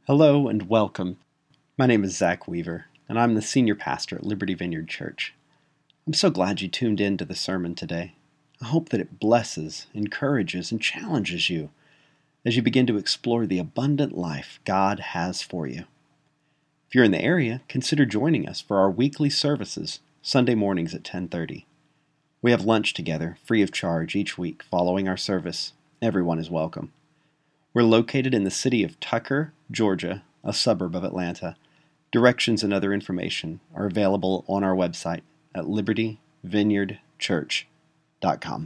Hello and welcome. My name is Zach Weaver, and I'm the senior pastor at Liberty Vineyard Church. I'm so glad you tuned in to the sermon today. I hope that it blesses, encourages, and challenges you as you begin to explore the abundant life God has for you. If you're in the area, consider joining us for our weekly services, Sunday mornings at 10:30. We have lunch together, free of charge, each week following our service. Everyone is welcome. We're located in the city of Tucker, Georgia, a suburb of Atlanta. Directions and other information are available on our website at libertyvineyardchurch.com.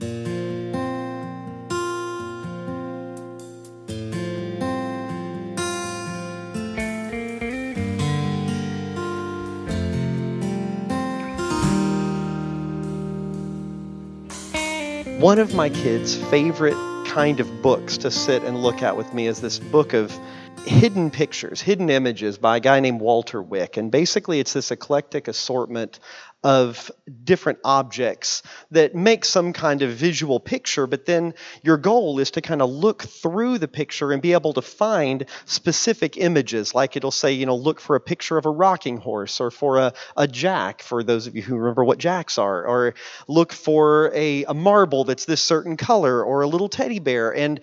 One of my kids' favorite kind of books to sit and look at with me is this book of hidden pictures, hidden images by a guy named Walter Wick. And basically it's this eclectic assortment of different objects that make some kind of visual picture, but then your goal is to kind of look through the picture and be able to find specific images. Like it'll say, look for a picture of a rocking horse, or for a jack, for those of you who remember what jacks are, or look for a marble that's this certain color, or a little teddy bear. And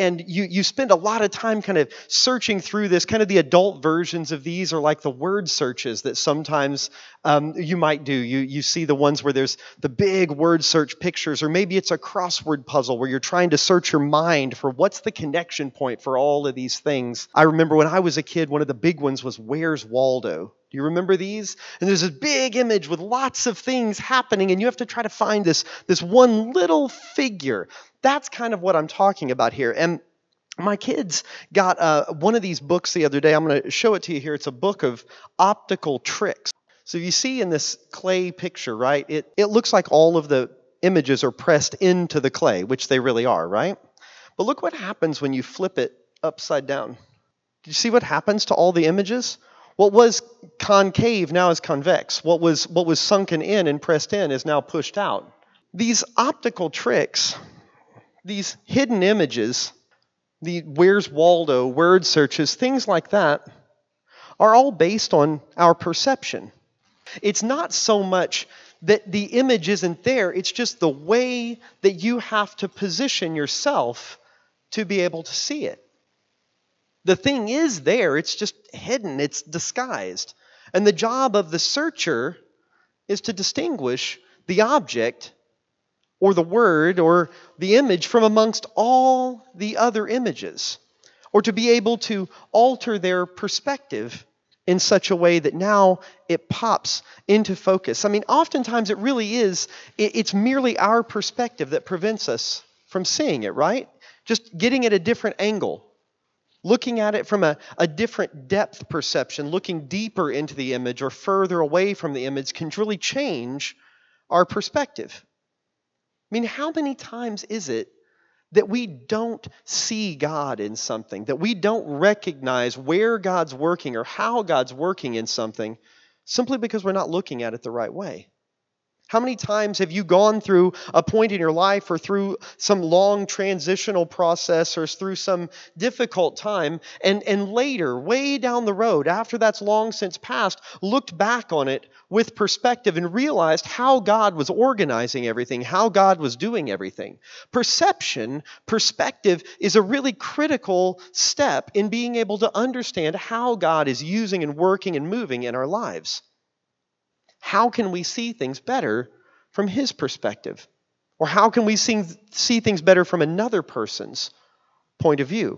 you spend a lot of time kind of searching through this. Kind of the adult versions of these are like the word searches that sometimes you might do. You see the ones where there's the big word search pictures, or maybe it's a crossword puzzle where you're trying to search your mind for what's the connection point for all of these things. I remember when I was a kid, one of the big ones was Where's Waldo? Do you remember these? And there's this big image with lots of things happening, and you have to try to find this one little figure. That's kind of what I'm talking about here. And my kids got one of these books the other day. I'm going to show it to you here. It's a book of optical tricks. So you see in this clay picture, right, it looks like all of the images are pressed into the clay, which they really are, right? But look what happens when you flip it upside down. Do you see what happens to all the images? What was concave now is convex. What was sunken in and pressed in is now pushed out. These optical tricks, these hidden images, the Where's Waldo, word searches, things like that, are all based on our perception. It's not so much that the image isn't there, it's just the way that you have to position yourself to be able to see it. The thing is there, it's just hidden, it's disguised. And the job of the searcher is to distinguish the object or the word or the image from amongst all the other images, or to be able to alter their perspective in such a way that now it pops into focus. I mean, oftentimes it really is, it's merely our perspective that prevents us from seeing it, right? Just getting at a different angle, looking at it from a different depth perception, looking deeper into the image or further away from the image can really change our perspective. I mean, how many times is it that we don't see God in something, that we don't recognize where God's working or how God's working in something simply because we're not looking at it the right way? How many times have you gone through a point in your life or through some long transitional process or through some difficult time and later, way down the road, after that's long since passed, looked back on it with perspective and realized how God was organizing everything, how God was doing everything? Perspective is a really critical step in being able to understand how God is using and working and moving in our lives. How can we see things better from His perspective? Or how can we see things better from another person's point of view?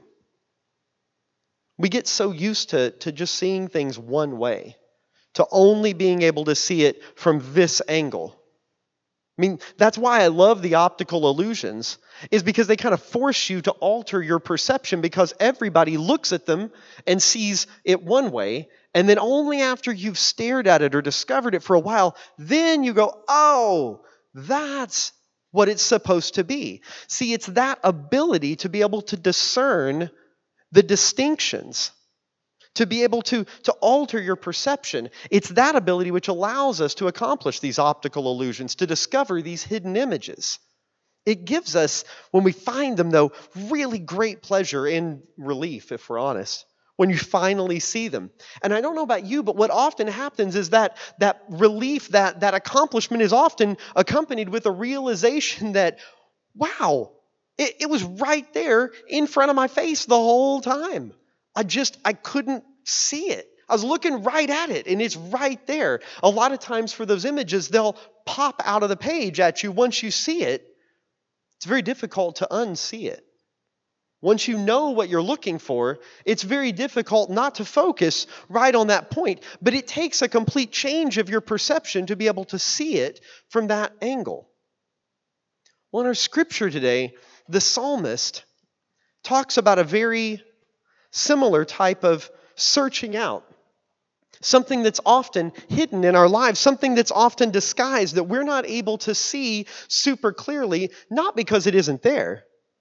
We get so used to just seeing things one way, to only being able to see it from this angle. I mean, that's why I love the optical illusions, is because they kind of force you to alter your perception, because everybody looks at them and sees it one way, and then only after you've stared at it or discovered it for a while, then you go, oh, that's what it's supposed to be. See, it's that ability to be able to discern the distinctions, to be able to alter your perception. It's that ability which allows us to accomplish these optical illusions, to discover these hidden images. It gives us, when we find them though, really great pleasure and relief, if we're honest, when you finally see them. And I don't know about you, but what often happens is that relief, that accomplishment is often accompanied with a realization that, wow, it was right there in front of my face the whole time. I couldn't see it. I was looking right at it, and it's right there. A lot of times for those images, they'll pop out of the page at you once you see it. It's very difficult to unsee it. Once you know what you're looking for, it's very difficult not to focus right on that point. But it takes a complete change of your perception to be able to see it from that angle. Well, in our scripture today, the psalmist talks about a very similar type of searching out. Something that's often hidden in our lives, something that's often disguised that we're not able to see super clearly, not because it isn't there,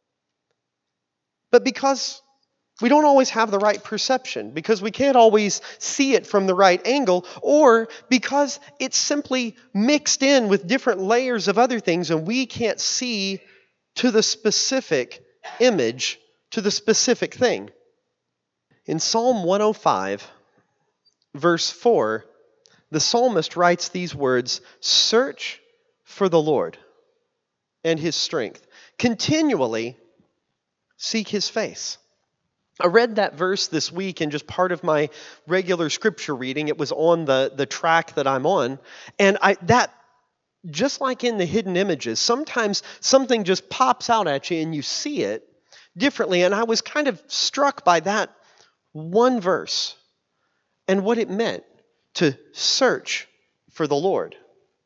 but because we don't always have the right perception, because we can't always see it from the right angle, or because it's simply mixed in with different layers of other things and we can't see to the specific image, to the specific thing. In Psalm 105, verse 4, the psalmist writes these words, "Search for the Lord and His strength. Continually seek His face." I read that verse this week in just part of my regular scripture reading. It was on the track that I'm on. And just like in the hidden images, sometimes something just pops out at you and you see it differently. And I was kind of struck by that one verse and what it meant to search for the Lord.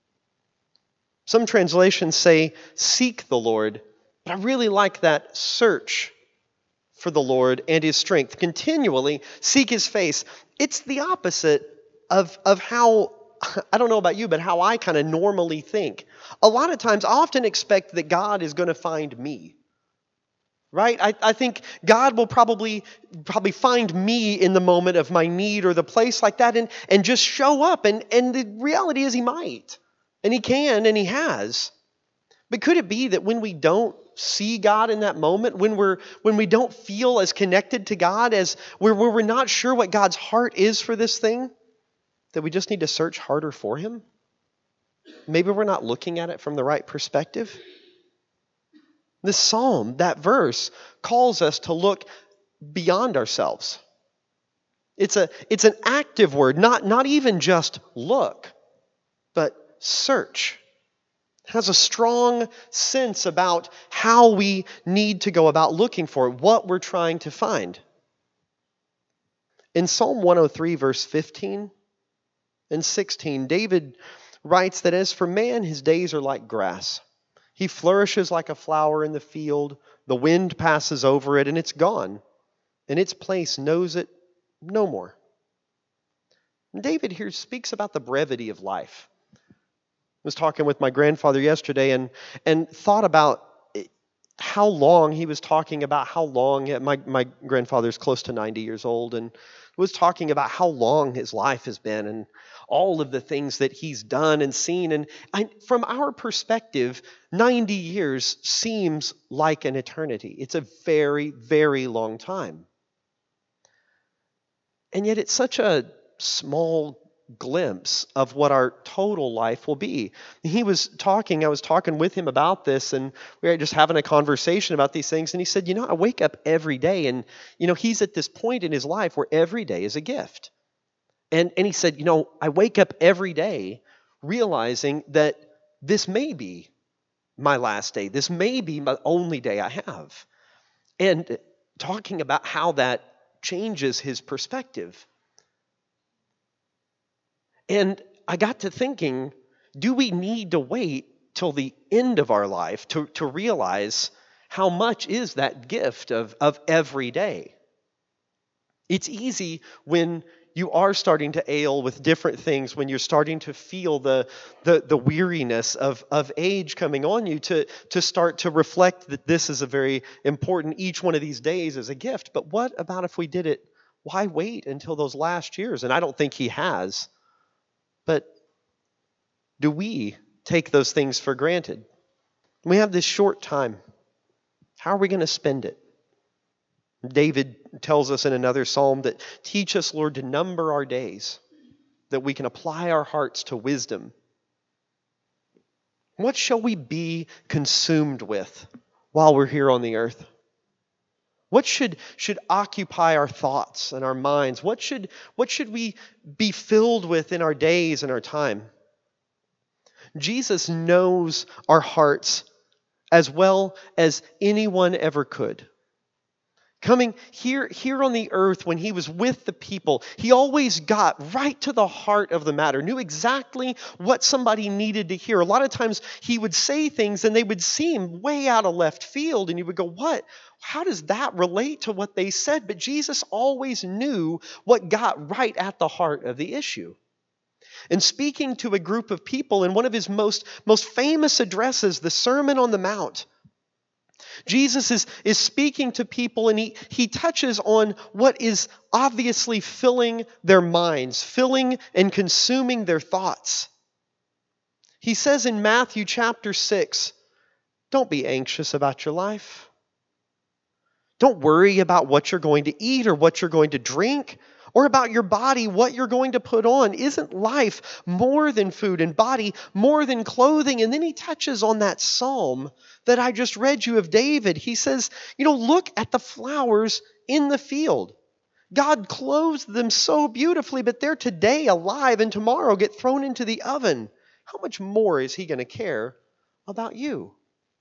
Some translations say seek the Lord, but I really like that search for the Lord and His strength. Continually seek His face. It's the opposite of how, I don't know about you, but how I kind of normally think. A lot of times I often expect that God is going to find me. Right? I think God will probably find me in the moment of my need or the place like that and just show up. And the reality is He might. And He can and He has. But could it be that when we don't see God in that moment, when we don't feel as connected to God, as where we're not sure what God's heart is for this thing, that we just need to search harder for Him? Maybe we're not looking at it from the right perspective. This psalm, that verse, calls us to look beyond ourselves. It's an active word, not even just look, but search. It has a strong sense about how we need to go about looking for it, what we're trying to find. In Psalm 103, verse 15 and 16, David writes that as for man, his days are like grass. He flourishes like a flower in the field. The wind passes over it and it's gone, and its place knows it no more. And David here speaks about the brevity of life. I was talking with my grandfather yesterday and thought about how long he was talking about how long, my grandfather's close to 90 years old, and was talking about how long his life has been and all of the things that he's done and seen. And from our perspective, 90 years seems like an eternity. It's a very, very long time. And yet it's such a small glimpse of what our total life will be. I was talking with him about this, and we were just having a conversation about these things, and he said, I wake up every day, and he's at this point in his life where every day is a gift. And he said, I wake up every day realizing that this may be my last day. This may be my only day I have. And talking about how that changes his perspective. And I got to thinking, do we need to wait till the end of our life to realize how much is that gift of every day? It's easy when you are starting to ail with different things, when you're starting to feel the weariness of age coming on you, to start to reflect that this is a very important, each one of these days is a gift. But what about if we did it? Why wait until those last years? And I don't think he has. But do we take those things for granted? We have this short time. How are we going to spend it? David tells us in another psalm that teach us, Lord, to number our days, that we can apply our hearts to wisdom. What shall we be consumed with while we're here on the earth? What should occupy our thoughts and our minds? What should we be filled with in our days and our time? Jesus knows our hearts as well as anyone ever could. Coming here on the earth when he was with the people, he always got right to the heart of the matter, knew exactly what somebody needed to hear. A lot of times he would say things and they would seem way out of left field, and you would go, what? How does that relate to what they said? But Jesus always knew what got right at the heart of the issue. And speaking to a group of people in one of his most famous addresses, the Sermon on the Mount, Jesus is speaking to people, and he touches on what is obviously filling their minds, filling and consuming their thoughts. He says in Matthew chapter 6, don't be anxious about your life. Don't worry about what you're going to eat or what you're going to drink, or about your body, what you're going to put on. Isn't life more than food, and body more than clothing? And then he touches on that psalm that I just read you of David. He says, look at the flowers in the field. God clothes them so beautifully, but they're today alive and tomorrow get thrown into the oven. How much more is he going to care about you?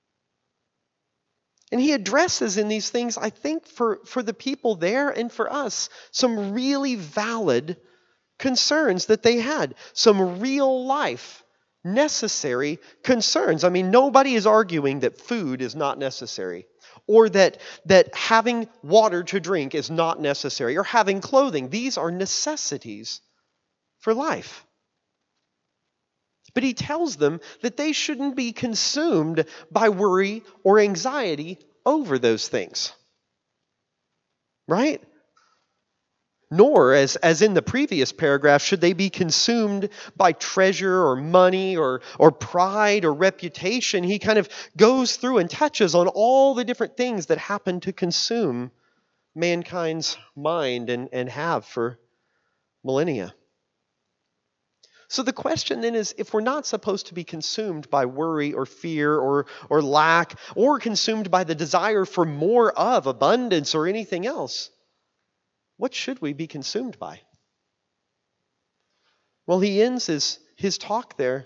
And he addresses in these things, I think, for the people there and for us, some really valid concerns that they had. Some real life, necessary concerns. I mean, nobody is arguing that food is not necessary, or that having water to drink is not necessary, or having clothing. These are necessities for life. But he tells them that they shouldn't be consumed by worry or anxiety over those things. Right? Nor, as in the previous paragraph, should they be consumed by treasure or money or pride or reputation. He kind of goes through and touches on all the different things that happen to consume mankind's mind and have for millennia. So the question then is, if we're not supposed to be consumed by worry or fear or lack, or consumed by the desire for more of abundance or anything else, what should we be consumed by? Well, he ends his talk there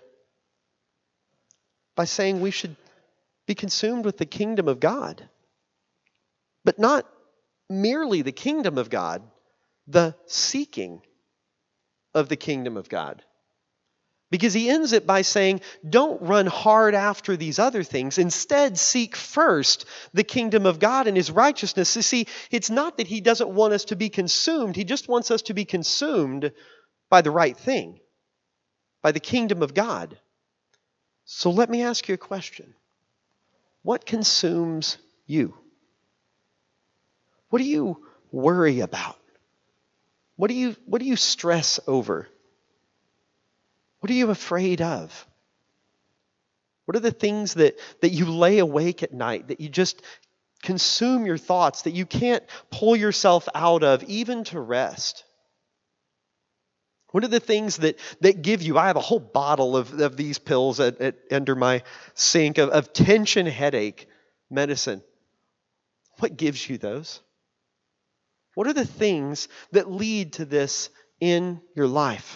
by saying we should be consumed with the kingdom of God. But not merely the kingdom of God, the seeking of the kingdom of God. Because he ends it by saying, don't run hard after these other things. Instead, seek first the kingdom of God and his righteousness. You see, it's not that he doesn't want us to be consumed. He just wants us to be consumed by the right thing, by the kingdom of God. So let me ask you a question. What consumes you? What do you worry about? What do you stress over? What are you afraid of? What are the things that you lay awake at night, that you just consume your thoughts, that you can't pull yourself out of, even to rest? What are the things that give you? I have a whole bottle of these pills under my sink of tension headache medicine. What gives you those? What are the things that lead to this in your life?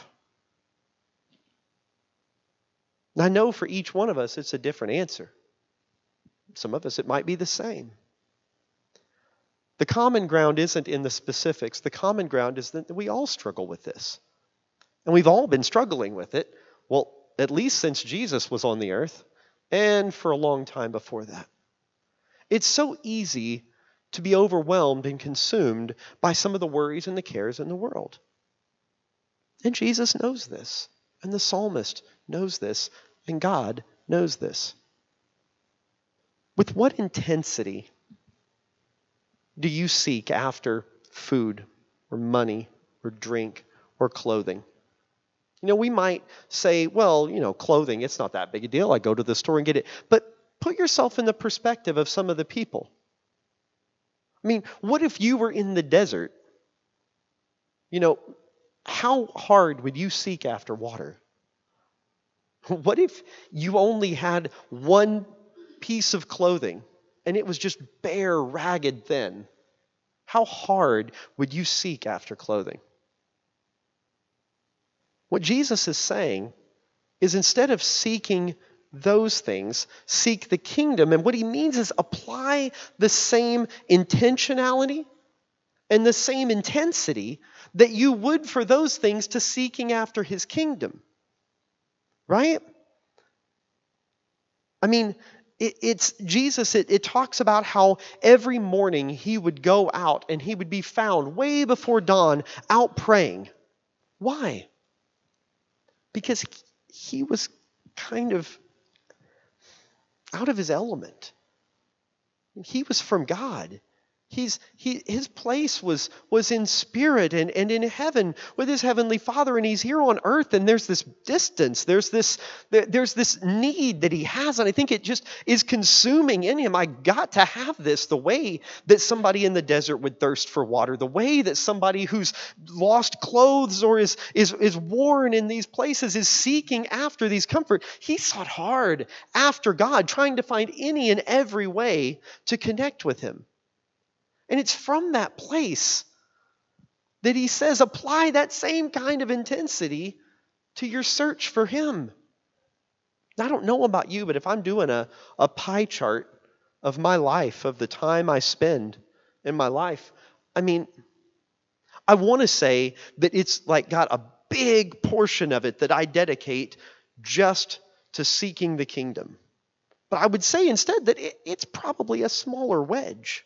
I know for each one of us, it's a different answer. Some of us, it might be the same. The common ground isn't in the specifics. The common ground is that we all struggle with this. And we've all been struggling with it, well, at least since Jesus was on the earth, and for a long time before that. It's so easy to be overwhelmed and consumed by some of the worries and the cares in the world. And Jesus knows this. And the psalmist knows this, and God knows this. With what intensity do you seek after food or money or drink or clothing? We might say, well, clothing, it's not that big a deal. I go to the store and get it. But put yourself in the perspective of some of the people. I mean, what if you were in the desert? You know, how hard would you seek after water? What if you only had one piece of clothing and it was just bare, ragged, thin? How hard would you seek after clothing? What Jesus is saying is instead of seeking those things, seek the kingdom. And what he means is apply the same intentionality and the same intensity that you would for those things to seeking after his kingdom. Right? I mean, it's Jesus, it talks about how every morning he would go out and he would be found way before dawn out praying. Why? Because he was kind of out of his element. He was from God. His place was in spirit and in heaven with his heavenly Father, and he's here on earth, and there's this distance, there's this need that he has, and I think it just is consuming in him. I got to have this, the way that somebody in the desert would thirst for water, the way that somebody who's lost clothes or is worn in these places is seeking after these comfort. He sought hard after God, trying to find any and every way to connect with him. And it's from that place that he says, apply that same kind of intensity to your search for him. I don't know about you, but if I'm doing a pie chart of my life, of the time I spend in my life, I mean, I want to say that it's like got a big portion of it that I dedicate just to seeking the kingdom. But I would say instead that it's probably a smaller wedge.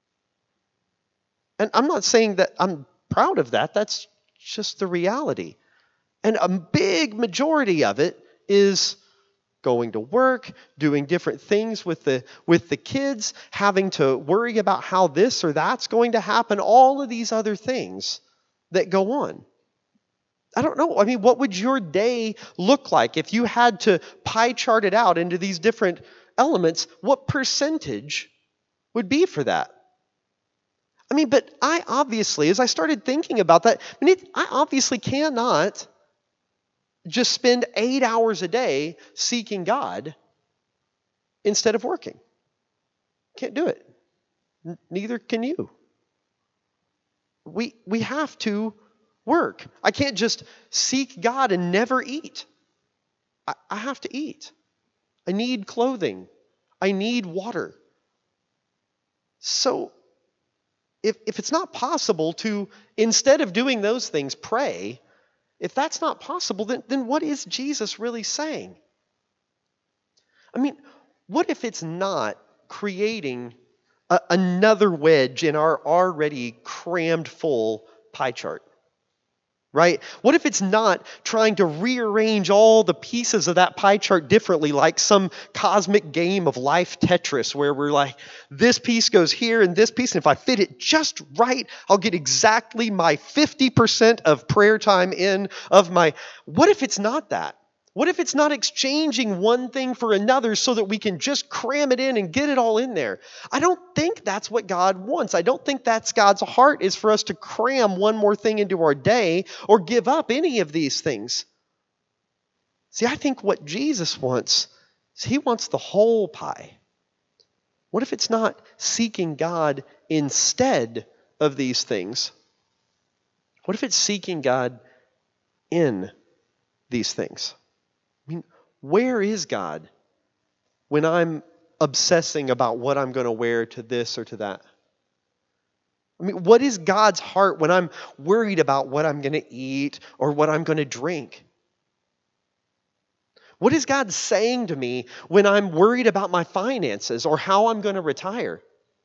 And I'm not saying that I'm proud of that. That's just the reality. And a big majority of it is going to work, doing different things with the kids, having to worry about how this or that's going to happen, all of these other things that go on. I don't know. I mean, what would your day look like if you had to pie chart it out into these different elements? What percentage would be for that? I mean, but I obviously, as I started thinking about that, I obviously cannot just spend 8 hours a day seeking God instead of working. Can't do it. Neither can you. We have to work. I can't just seek God and never eat. I have to eat. I need clothing. I need water. So, if it's not possible to, instead of doing those things, pray, if that's not possible, then what is Jesus really saying? I mean, what if it's not creating another wedge in our already crammed full pie chart? Right? What if it's not trying to rearrange all the pieces of that pie chart differently, like some cosmic game of life Tetris, where we're like, this piece goes here and this piece, and if I fit it just right, I'll get exactly my 50% of prayer time in of my... What if it's not that? What if it's not exchanging one thing for another so that we can just cram it in and get it all in there? I don't think that's what God wants. I don't think that's God's heart, is for us to cram one more thing into our day or give up any of these things. See, I think what Jesus wants is he wants the whole pie. What if it's not seeking God instead of these things? What if it's seeking God in these things? I mean, where is God when I'm obsessing about what I'm going to wear to this or to that? I mean, what is God's heart when I'm worried about what I'm going to eat or what I'm going to drink? What is God saying to me when I'm worried about my finances or how I'm going to retire?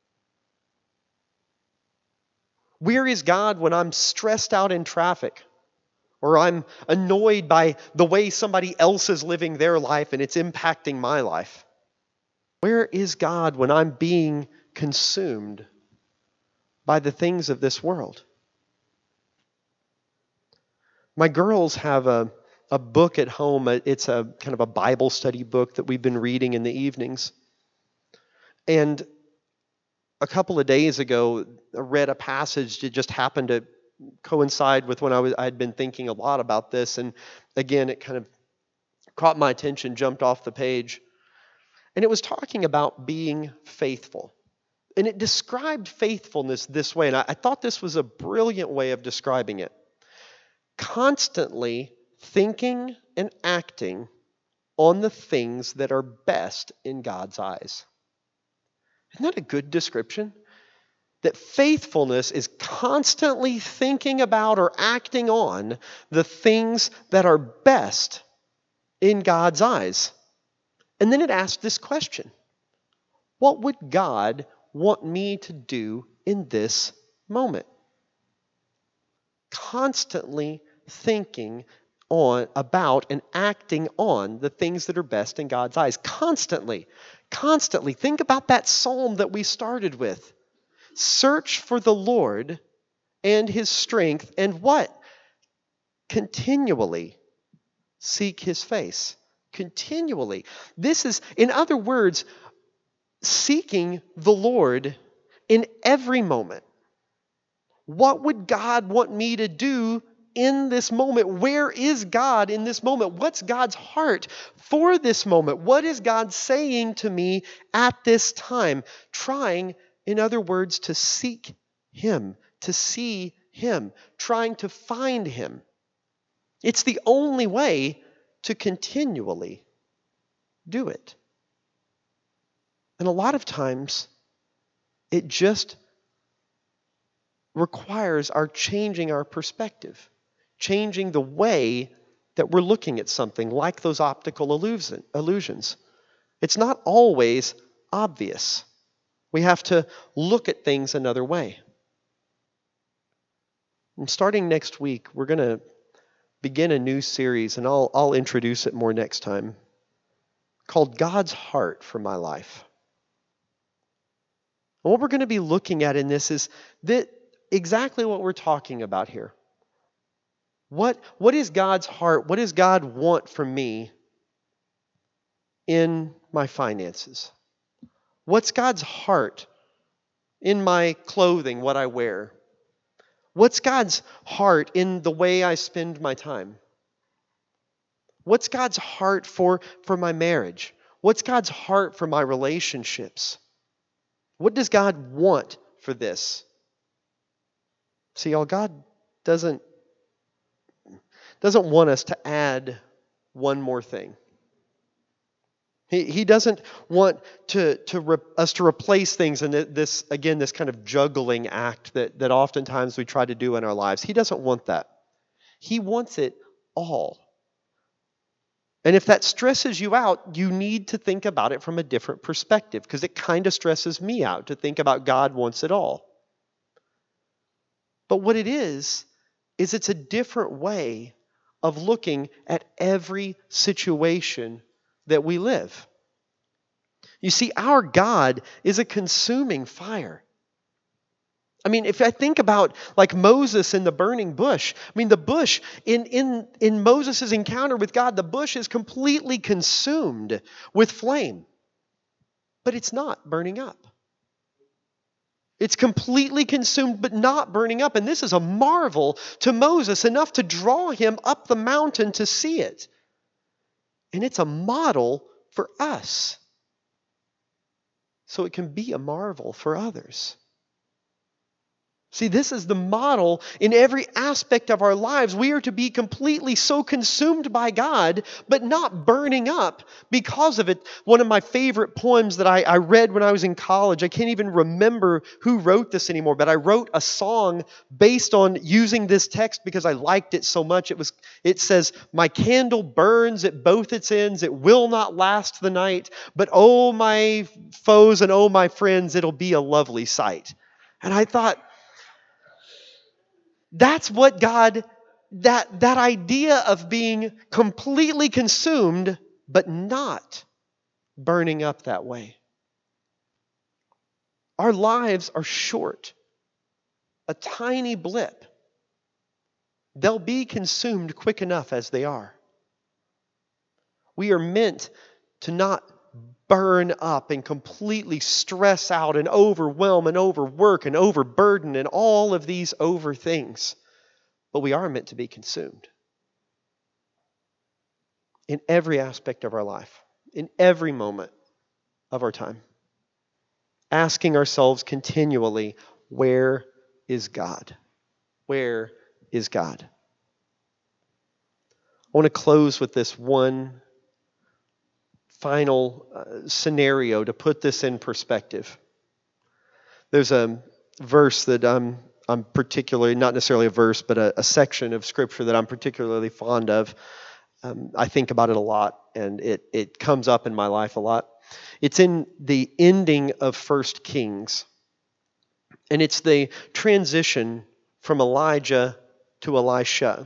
Where is God when I'm stressed out in traffic? Or I'm annoyed by the way somebody else is living their life and it's impacting my life? Where is God when I'm being consumed by the things of this world? My girls have a book at home. It's a kind of a Bible study book that we've been reading in the evenings. And A couple of days ago, I read a passage that just happened to coincide with when I'd been thinking a lot about this. And again, it kind of caught my attention, jumped off the page. And it was talking about being faithful. And it described faithfulness this way. And I thought this was a brilliant way of describing it. Constantly thinking and acting on the things that are best in God's eyes. Isn't that a good description? That faithfulness is constantly thinking about or acting on the things that are best in God's eyes. And then it asked this question: what would God want me to do in this moment? Constantly thinking about and acting on the things that are best in God's eyes. Constantly. Think about that psalm that we started with. Search for the Lord and His strength, and what? Continually seek His face. Continually. This is, in other words, seeking the Lord in every moment. What would God want me to do in this moment? Where is God in this moment? What's God's heart for this moment? What is God saying to me at this time? Trying, in other words, to seek Him, to see Him, trying to find Him. It's the only way to continually do it. And a lot of times, it just requires our changing our perspective, changing the way that we're looking at something, like those optical illusions. It's not always obvious. We have to look at things another way. And starting next week, we're going to begin a new series, and I'll introduce it more next time, called God's Heart for My Life. And what we're going to be looking at in this is that exactly what we're talking about here. What is God's heart? What does God want from me in my finances? What's God's heart in my clothing, what I wear? What's God's heart in the way I spend my time? What's God's heart for my marriage? What's God's heart for my relationships? What does God want for this? See, y'all, God doesn't want us to add one more thing. He doesn't want us to replace things in this kind of juggling act that oftentimes we try to do in our lives. He doesn't want that. He wants it all. And if that stresses you out, you need to think about it from a different perspective, because it kind of stresses me out to think about God wants it all. But what it is it's a different way of looking at every situation that we live. You see, our God is a consuming fire. I mean, if I think about like Moses in the burning bush, I mean, the bush, in Moses' encounter with God, the bush is completely consumed with flame. But it's not burning up. It's completely consumed but not burning up. And this is a marvel to Moses, enough to draw him up the mountain to see it. And it's a model for us, so it can be a marvel for others. See, this is the model in every aspect of our lives. We are to be completely so consumed by God, but not burning up because of it. One of my favorite poems that I read when I was in college, I can't even remember who wrote this anymore, but I wrote a song based on using this text because I liked it so much. It says, "My candle burns at both its ends. It will not last the night. But oh, my foes and oh, my friends, it'll be a lovely sight." And I thought, that's what God, that idea of being completely consumed, but not burning up that way. Our lives are short, a tiny blip. They'll be consumed quick enough as they are. We are meant to not burn up and completely stress out and overwhelm and overwork and overburden and all of these over things. But we are meant to be consumed in every aspect of our life, in every moment of our time. Asking ourselves continually, where is God? Where is God? I want to close with this one final scenario to put this in perspective. There's a verse that I'm particularly, not necessarily a verse, but a section of Scripture that I'm particularly fond of. I think about it a lot, and it comes up in my life a lot. It's in the ending of 1 Kings, and it's the transition from Elijah to Elisha.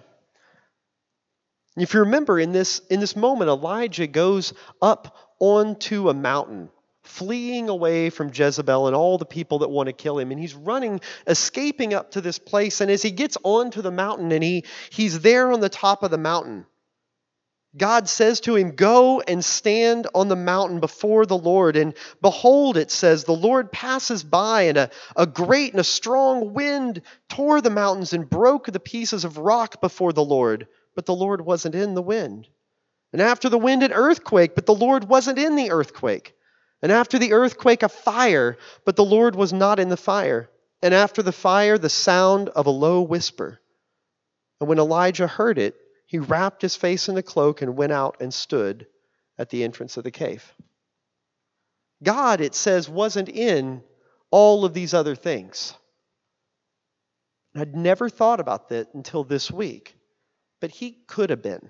If you remember, in this moment, Elijah goes up onto a mountain, fleeing away from Jezebel and all the people that want to kill him. And he's running, escaping up to this place. And as he gets onto the mountain and he's there on the top of the mountain, God says to him, "Go and stand on the mountain before the Lord." And behold, it says, the Lord passes by, and a great and a strong wind tore the mountains and broke the pieces of rock before the Lord. But the Lord wasn't in the wind. And after the wind, an earthquake, but the Lord wasn't in the earthquake. And after the earthquake, a fire, but the Lord was not in the fire. And after the fire, the sound of a low whisper. And when Elijah heard it, he wrapped his face in a cloak and went out and stood at the entrance of the cave. God, it says, wasn't in all of these other things. I'd never thought about that until this week. But he could have been.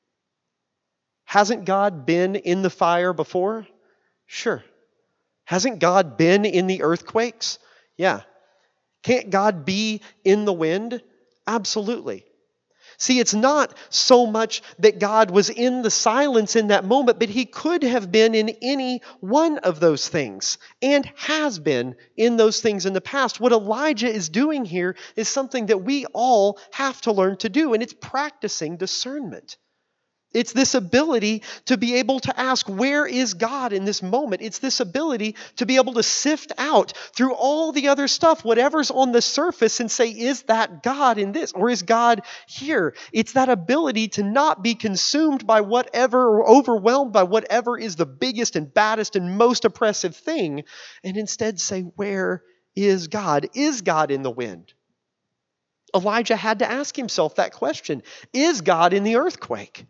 Hasn't God been in the fire before? Sure. Hasn't God been in the earthquakes? Yeah. Can't God be in the wind? Absolutely. See, it's not so much that God was in the silence in that moment, but he could have been in any one of those things and has been in those things in the past. What Elijah is doing here is something that we all have to learn to do, and it's practicing discernment. It's this ability to be able to ask, where is God in this moment? It's this ability to be able to sift out through all the other stuff, whatever's on the surface, and say, is that God in this? Or is God here? It's that ability to not be consumed by whatever or overwhelmed by whatever is the biggest and baddest and most oppressive thing, and instead say, where is God? Is God in the wind? Elijah had to ask himself that question. Is God in the earthquake?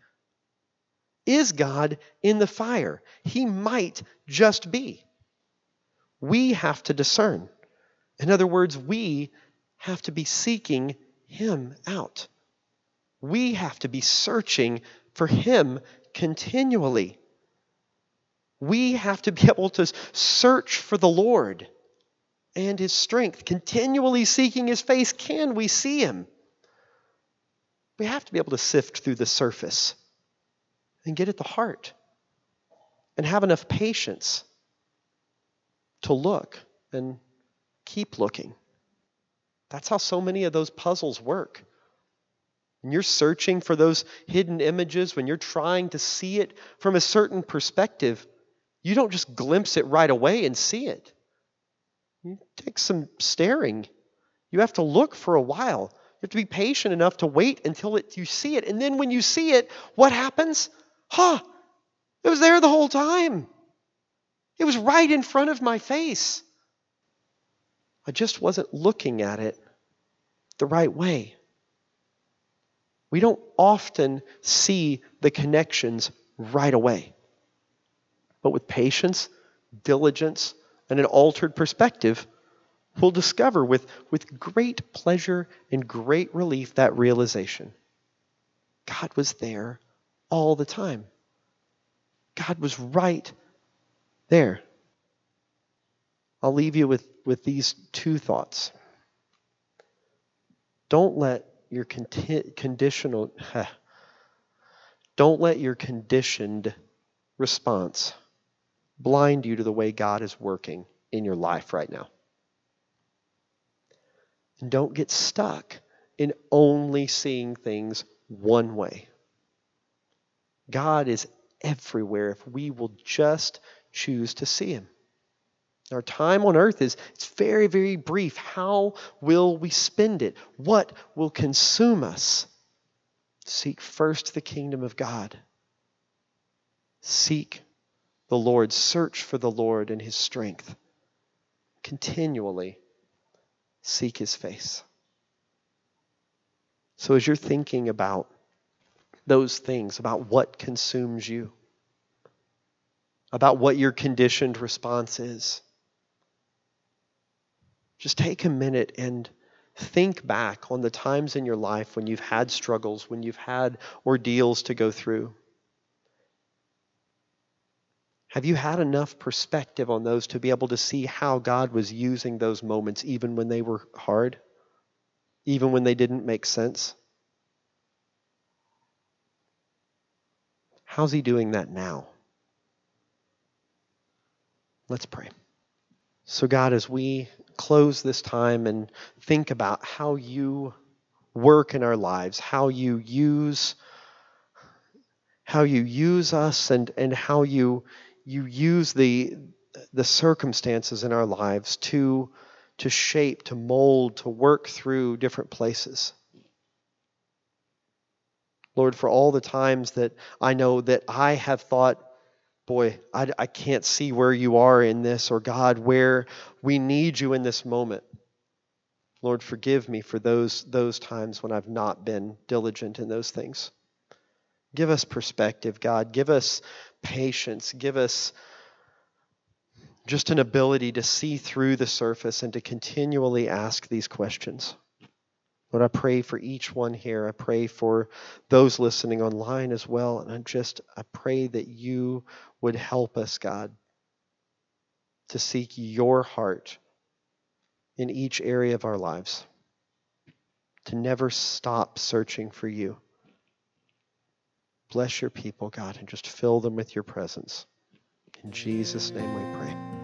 Is God in the fire? He might just be. We have to discern. In other words, we have to be seeking him out. We have to be searching for him continually. We have to be able to search for the Lord and his strength, continually seeking his face. Can we see him? We have to be able to sift through the surface and get at the heart and have enough patience to look and keep looking. That's how so many of those puzzles work. When you're searching for those hidden images, when you're trying to see it from a certain perspective, you don't just glimpse it right away and see it. You take some staring. You have to look for a while. You have to be patient enough to wait until you see it. And then when you see it, what happens? It was there the whole time. It was right in front of my face. I just wasn't looking at it the right way. We don't often see the connections right away. But with patience, diligence, and an altered perspective, we'll discover with great pleasure and great relief that realization. God was there all the time. God was right there. I'll leave you with these two thoughts. Don't let your conditioned response blind you to the way God is working in your life right now. And don't get stuck in only seeing things one way. God is everywhere if we will just choose to see him. Our time on earth it's very, very brief. How will we spend it? What will consume us? Seek first the kingdom of God. Seek the Lord. Search for the Lord and his strength. Continually seek his face. So as you're thinking about those things, about what consumes you, about what your conditioned response is, just take a minute and think back on the times in your life when you've had struggles, when you've had ordeals to go through. Have you had enough perspective on those to be able to see how God was using those moments even when they were hard? Even when they didn't make sense? How's he doing that now? Let's pray. So God, as we close this time and think about how you work in our lives, how you use us and how you use the circumstances in our lives to shape, to mold, to work through different places. Lord, for all the times that I know that I have thought, boy, I can't see where you are in this, or God, where we need you in this moment. Lord, forgive me for those times when I've not been diligent in those things. Give us perspective, God. Give us patience. Give us just an ability to see through the surface and to continually ask these questions. Lord, I pray for each one here. I pray for those listening online as well. And I pray that you would help us, God, to seek your heart in each area of our lives, to never stop searching for you. Bless your people, God, and just fill them with your presence. In Jesus' name we pray.